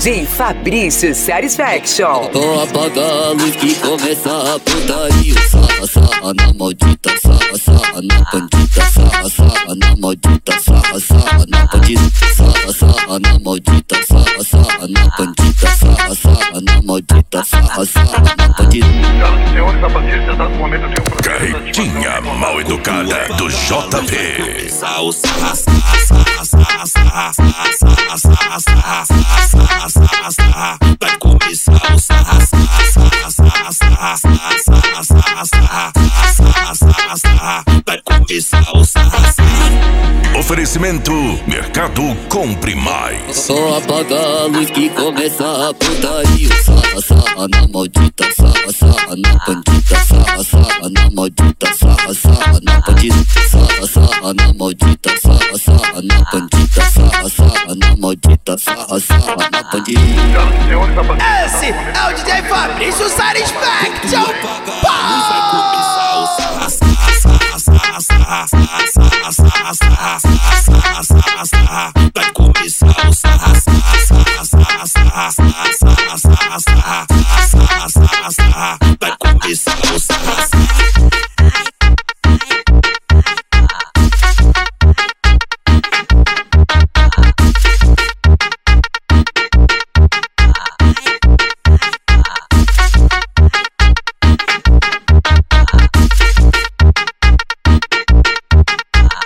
DJ Fabrício Satisfaction. Vou apagar a luz que começa a putaria. Sarra na maldita, sarra na bandida, sarra na maldita, sarra na bandida, sarra na maldita, sarra na bandida, sarra na maldita, sarra na bandida. Senhores, a partir de dado momento eu tenho Carretinha mal educada do JP. Vai começar o sarra. Vai começar o sarra. Oferecimento Mercado Compre Mais. Só apagar a luz que começa a putaria. Sarra na maldita, sarra na bandida, sarra na maldita, sarra na bandida, sarra na maldita, sarra na bandida, sarra na maldita, sarra na bandida. Senhores, a partir Esse é o DJ Fabrício Satisfaction. Vai começar o sarra. Vai começar o sarra.